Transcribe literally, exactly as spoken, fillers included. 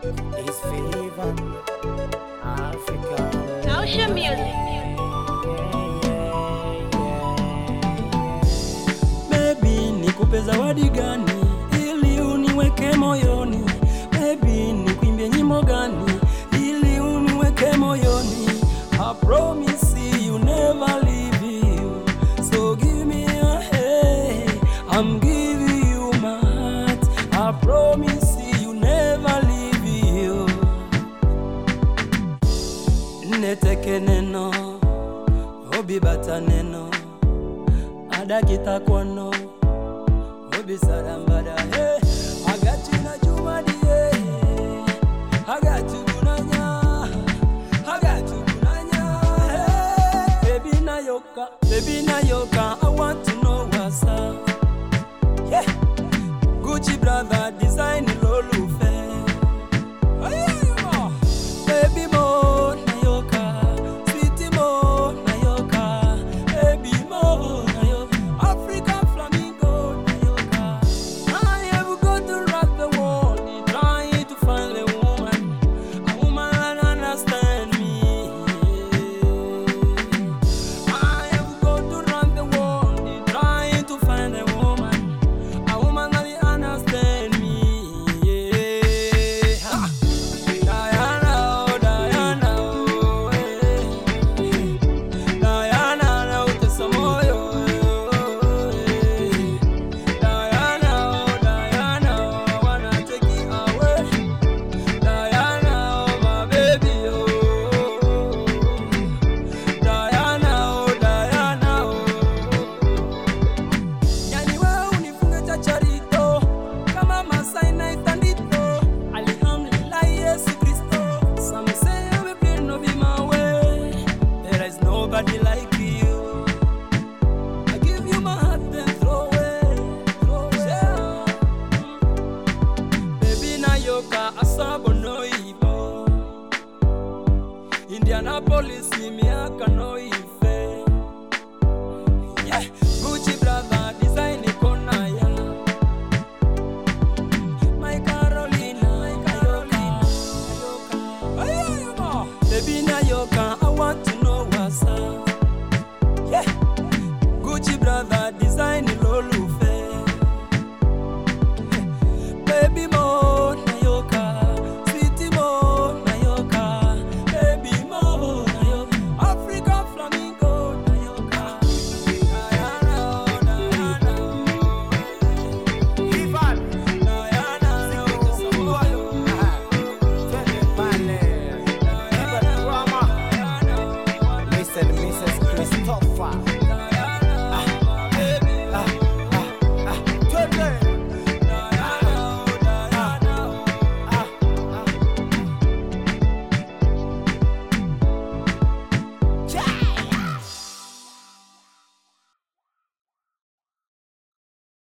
It's Fever Africa. Nausha Music. Baby, nikupe zawadi gani ili uniweke moyoni? Baby, nikuimbie nyimbo gani ili uniweke moyoni? I promise you never leave you. So give me a hey, I'm giving you my heart. I promise you never leave you. Neteke neno, obi bata neno, adakita kwano, obi sarambada. Hey, I got you na juma diye, I got you gunanya, I got you gunanya. Hey, baby na yoka, baby na yoka, I want to know what's up. Yeah, Gucci brother design lolu fe. Oh yeah, baby mo na yoka, sweetie mo na yoka, baby mo na yoka, African flamingo na yoka. I have got to rock the world, trying to find a woman, a woman that understand me. I have got to run the world, trying to find a woman, a woman that understand me. Yeah. Ha. Diana, oh, Diana, oh, eh. Diana, na utesa moyo, eh. Diana, oh, Diana, oh, I wanna take it away. Diana, oh, my baby, oh. Diana, oh, Diana, oh. Yani wewe unifunge chacharito, kama Masai na itandito. Alhamdulillah, Yesu Kristo. Some say I'm a plain no be my way. There is nobody like you. I give you my heart and throw away, throw away. Baby na yoka asabo no ibo. Indianapolis ni miaka no ibo.